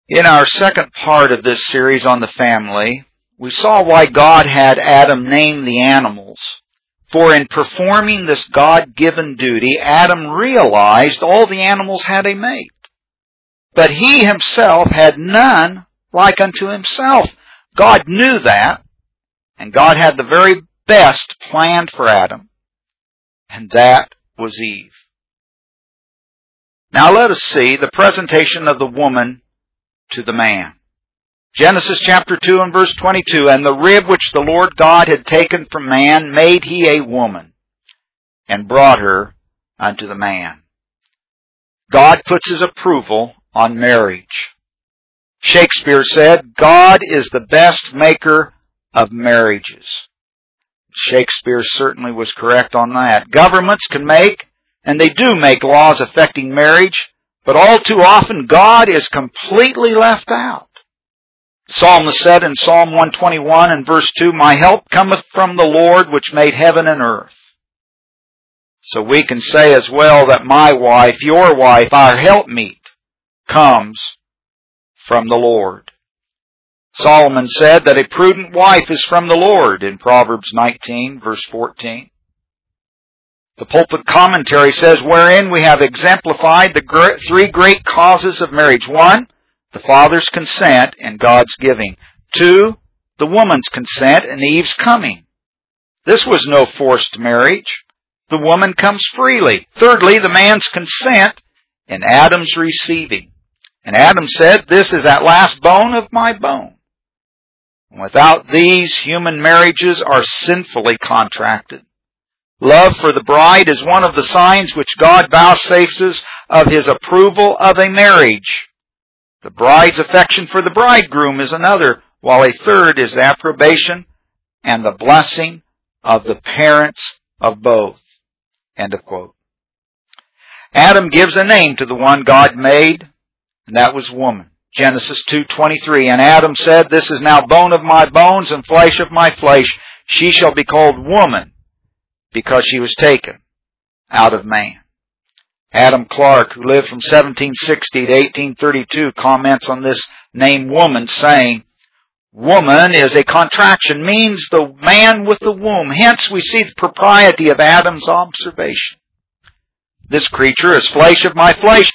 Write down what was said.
In our second part of this series on the family, we saw why God had Adam name the animals. For in performing this God-given duty, Adam realized all the animals had a mate. But he himself had none like unto himself. God knew that, and God had the very best planned for Adam, and that was Eve. Now let us see the presentation of the woman to the man. Genesis chapter 2 and verse 22, And the rib which the Lord God had taken from man made he a woman, and brought her unto the man. God puts his approval on marriage. Shakespeare said, God is the best maker of marriages. Shakespeare certainly was correct on that. Governments can make, and they do make, laws affecting marriage, but all too often God is completely left out. The psalmist said in Psalm 121 and verse 2, My help cometh from the Lord which made heaven and earth. So we can say as well that my wife, your wife, our helpmeet, comes from the Lord. Solomon said that a prudent wife is from the Lord in Proverbs 19, verse 14. The pulpit commentary says, wherein we have exemplified the three great causes of marriage. 1, the father's consent and God's giving. 2, the woman's consent and Eve's coming. This was no forced marriage. The woman comes freely. Thirdly, the man's consent and Adam's receiving. And Adam said, This is at last bone of my bone. Without these, human marriages are sinfully contracted. Love for the bride is one of the signs which God vouchsafes of his approval of a marriage. The bride's affection for the bridegroom is another, while a third is the approbation and the blessing of the parents of both. End of quote. Adam gives a name to the one God made, and that was woman. Genesis 2:23, And Adam said, This is now bone of my bones and flesh of my flesh. She shall be called woman, because she was taken out of man. Adam Clarke, who lived from 1760 to 1832, comments on this name woman, saying, Woman is a contraction, means the man with the womb. Hence we see the propriety of Adam's observation. This creature is flesh of my flesh.